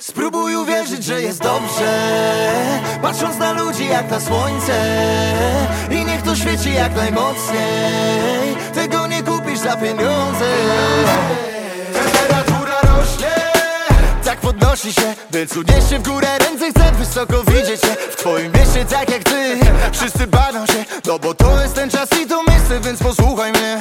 Spróbuj uwierzyć, że jest dobrze, patrząc na ludzi jak na słońce. I niech to świeci jak najmocniej, tego nie kupisz za pieniądze. Temperatura rośnie, tak podnosi się, więc unieście w górę ręce, chcę wysoko widzieć się. W twoim mieście tak jak ty, wszyscy bawią się, no bo to jest ten czas i to miejsce, więc posłuchaj mnie.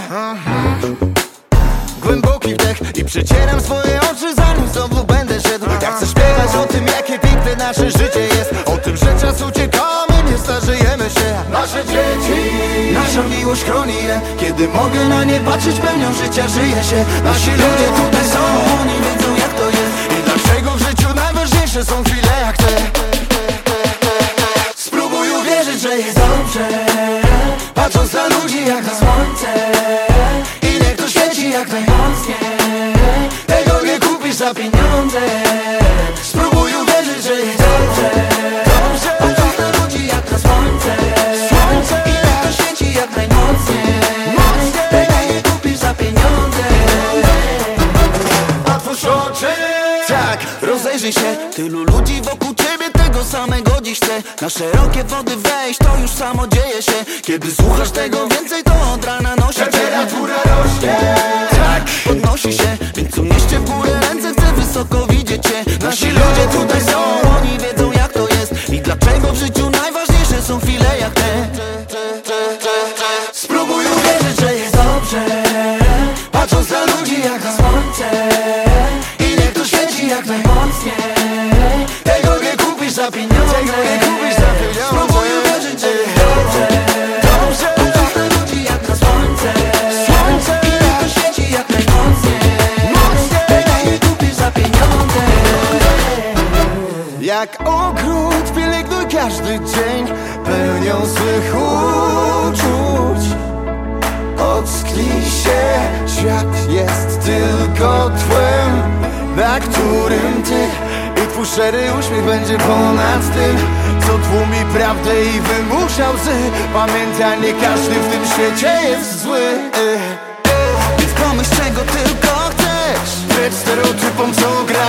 Głęboki wdech i przecieram swoje oczy, zanim znowu będę szedł. Jak chcę śpiewać o tym, jakie piękne nasze życie jest, o tym, że czas uciekamy, nie starzejemy się. Nasze dzieci, nasza miłość chroni je. Kiedy mogę na nie patrzeć, pełnią życia żyje się. Nasi ludzie tutaj są, oni wiedzą jak to jest i dlaczego w życiu najważniejsze są chwile jak te. Spróbuj uwierzyć, że jest dobrze, patrząc na ludzi jak na słońce. Jak najmocniej, tego nie kupisz za pieniądze. Spróbuj uwierzyć, że jest dobrze, dobrze. Patrząc na ludzi jak na słońce, słońce. I niech to świeci jak najmocniej, mocniej. Tego nie kupisz za pieniądze. Otwórz oczy, tak, rozejrzyj się. Tylu ludzi wokół ciebie, tego samego dziś chcę. Na szerokie wody wejść, to już samo dzieje się. Kiedy słuchasz tego więcej, to od rana nosi cię. Temperatura rośnie, podnosi się, więc unieście w górę ręce, chcę wysoko widzieć cię. Nasi ludzie tutaj są, oni wiedzą jak to jest i dlaczego w życiu najważniejsze są chwile jak te. Spróbuj uwierzyć, że jest dobrze, patrząc na ludzi jak na słońce. I niech to świeci jak najmocniej, tego nie kupisz za pieniądze. Spróbuj uwierzyć, że jest dobrze, dobrze. Patrząc na ludzi jak na słońce, słońce. I niech to świeci jak najmocniej, mocniej. Tego nie kupisz za pieniądze. Jak ogród pielęgnuj każdy dzień pełnią swych uczuć. Ocknij się, świat jest tylko tłem, na którym ty i twój szczery uśmiech będzie ponad tym, co tłumi prawdę i wymusza łzy. Pamiętaj, nie każdy w tym świecie jest zły. Więc pomyśl czego tylko chcesz, wbrew stereotypom co gra.